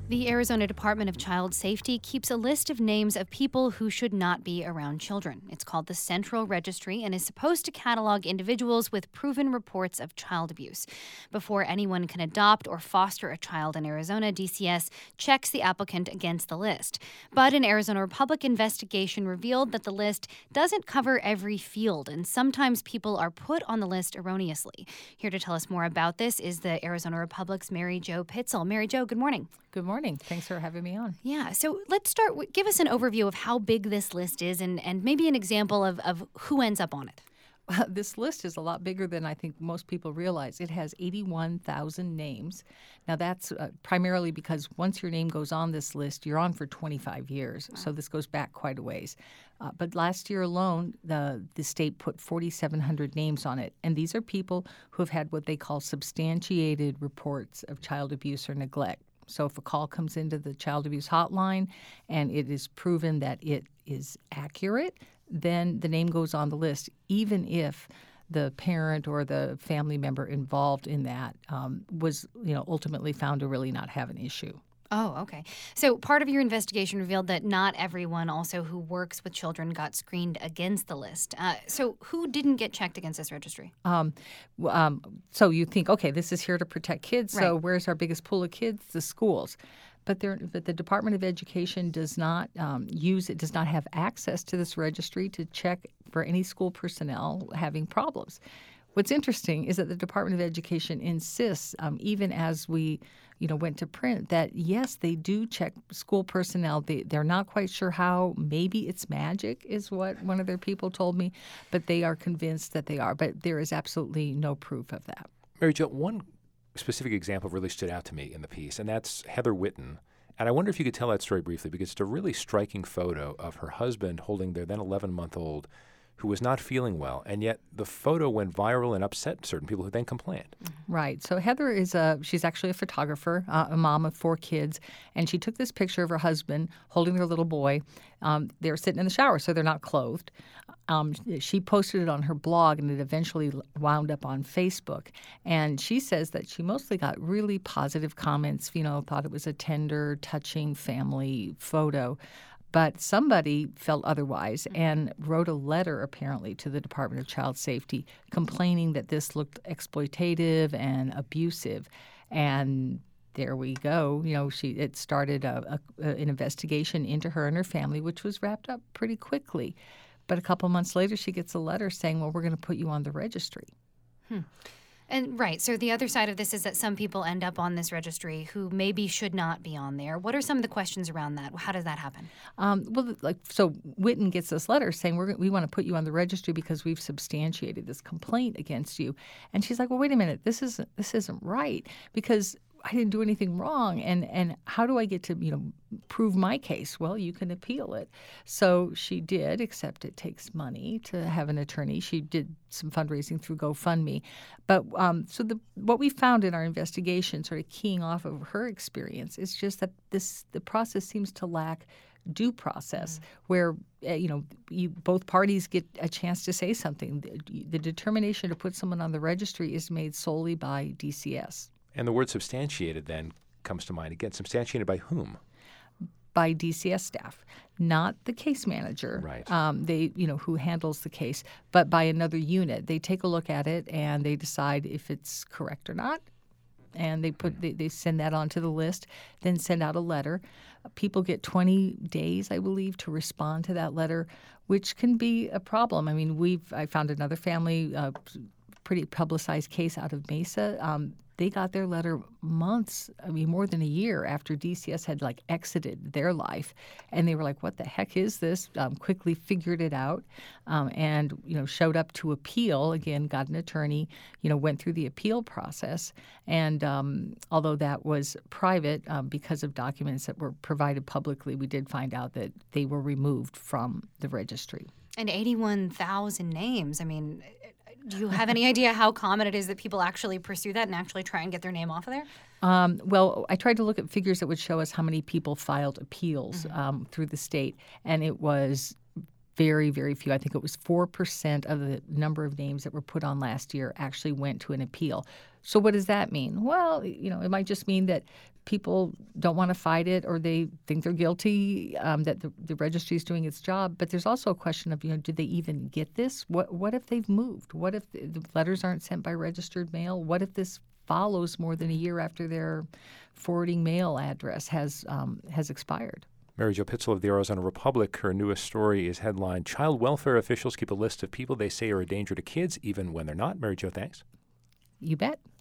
The Arizona Department of Child Safety keeps a list of names of people who should not be around children. It's called the Central Registry and is supposed to catalog individuals with proven reports of child abuse. Before anyone can adopt or foster a child in Arizona, DCS checks the applicant against the list. But an Arizona Republic investigation revealed that the list doesn't cover every field, and sometimes people are put on the list erroneously. Here to tell us more about this is the Arizona Republic's Mary Jo Pitzel. Mary Jo, good morning. Good morning. Thanks for having me on. Yeah, so let's start. Give us an overview of how big this list is and maybe an example of who ends up on it. This list is a lot bigger than I think most people realize. It has 81,000 names. Now, that's primarily because once your name goes on this list, you're on for 25 years. Wow. So this goes back quite a ways. But last year alone, the state put 4,700 names on it. And these are people who have had what they call substantiated reports of child abuse or neglect. So if a call comes into the child abuse hotline and it is proven that it is accurate, then the name goes on the list, even if the parent or the family member involved in that was, ultimately found to really not have an issue. Oh, okay. So part of your investigation revealed that not everyone also who works with children got screened against the list. So who didn't get checked against this registry? So you think, okay, this is here to protect kids. Right. So where's our biggest pool of kids? The schools. But the Department of Education does not does not have access to this registry to check for any school personnel having problems. What's interesting is that the Department of Education insists, even as we went to print, that yes, they do check school personnel. They're not quite sure how. Maybe it's magic is what one of their people told me, but they are convinced that they are. But there is absolutely no proof of that. Mary Jo, one specific example really stood out to me in the piece, and that's Heather Witten. And I wonder if you could tell that story briefly, because it's a really striking photo of her husband holding their then 11-month-old who was not feeling well, and yet the photo went viral and upset certain people who then complained. Right. So Heather she's actually a photographer, a mom of 4 kids, and she took this picture of her husband holding their little boy. They're sitting in the shower, so they're not clothed. She posted it on her blog, and it eventually wound up on Facebook. And she says that she mostly got really positive comments, thought it was a tender, touching family photo. But somebody felt otherwise and wrote a letter, apparently, to the Department of Child Safety complaining that this looked exploitative and abusive. And there we go. It started an investigation into her and her family, which was wrapped up pretty quickly. But a couple months later, she gets a letter saying, well, we're going to put you on the registry. And right. So the other side of this is that some people end up on this registry who maybe should not be on there. What are some of the questions around that? How does that happen? So Witten gets this letter saying we want to put you on the registry because we've substantiated this complaint against you. And she's like, well, wait a minute, this isn't right because I didn't do anything wrong. And how do I get to, prove my case? Well, you can appeal it. So she did, except it takes money to have an attorney. She did some fundraising through GoFundMe. But what we found in our investigation, sort of keying off of her experience, is just that the process seems to lack due process where, both parties get a chance to say something. The determination to put someone on the registry is made solely by DCS. And the word substantiated then comes to mind. Again, substantiated by whom? By DCS staff, not the case manager. Right. Who handles the case, but by another unit. They take a look at it and they decide if it's correct or not. And they send that onto the list, then send out a letter. People get 20 days, I believe, to respond to that letter, which can be a problem. I mean, I found another family, pretty publicized case out of Mesa. They got their letter months, more than a year after DCS had exited their life. And they were like, what the heck is this? Quickly figured it out and, showed up to appeal. Again, got an attorney, went through the appeal process. And although that was private because of documents that were provided publicly, we did find out that they were removed from the registry. And 81,000 names. Do you have any idea how common it is that people actually pursue that and actually try and get their name off of there? Well, I tried to look at figures that would show us how many people filed appeals through the state, and it was very, very few. I think it was 4% of the number of names that were put on last year actually went to an appeal. So what does that mean? Well, it might just mean that people don't want to fight it, or they think they're guilty, that the registry is doing its job. But there's also a question of, did they even get this? What if they've moved? What if the letters aren't sent by registered mail? What if this follows more than a year after their forwarding mail address has expired? Mary Jo Pitzel of the Arizona Republic, her newest story is headlined, "Child Welfare Officials Keep a List of People They Say Are a Danger to Kids Even When They're Not." Mary Jo, thanks. You bet.